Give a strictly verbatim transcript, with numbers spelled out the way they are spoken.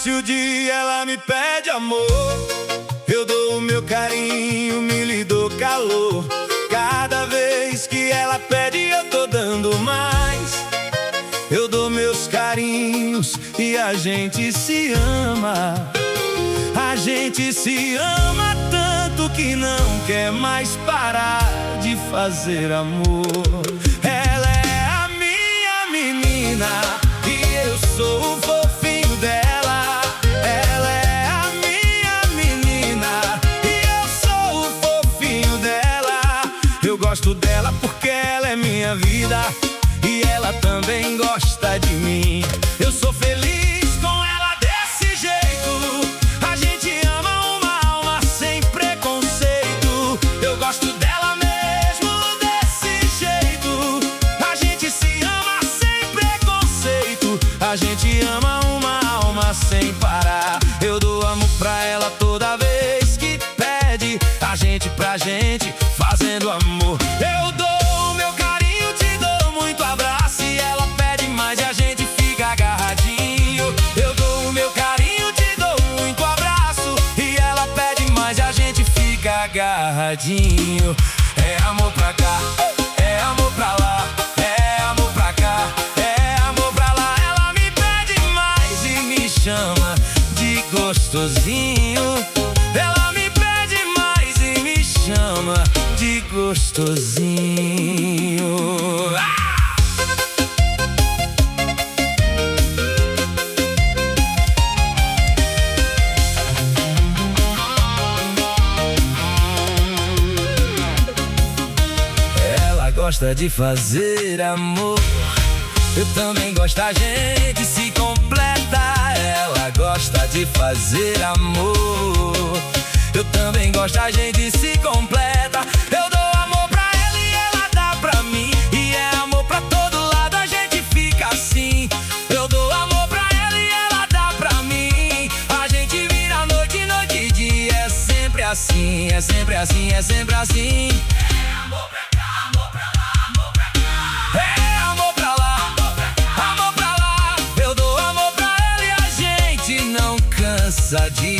amanhece o dia, ela me pede amor. Eu dou o meu carinho, me lhe dou calor. Cada vez que ela pede, eu tô dando mais. Eu dou meus carinhos e a gente se ama. A gente se ama tanto que não quer mais parar de fazer amor. Ela é a minha menina e eu sou o fofinho dela. Ela é a minha menina e eu sou o fofinho dela. Eu gosto dela porque ela é minha vida e ela também gosta de mim. Eu sou feliz com ela desse jeito. A gente ama uma alma sem preconceito. Eu gosto dela mesmo desse jeito. A gente se ama sem preconceito. A gente ama uma alma sem parar. Eu dou amor pra ela toda vez que pede. A gente pra gente fazendo amor. Eu dou agarradinho. É amor pra cá, é amor pra lá, é amor pra cá, é amor pra lá. Ela me pede mais e me chama de gostosinho. Ela me pede mais e me chama de gostosinho. Ah! Gosta de fazer amor, eu também gosto, a gente se completa. Ela gosta de fazer amor, eu também gosto, a gente se completa. Eu dou amor pra ela e ela dá pra mim, e é amor pra todo lado, a gente fica assim. Eu dou amor pra ela e ela dá pra mim, a gente vira noite, noite e dia. É sempre assim, é sempre assim, é sempre assim. É amor pra de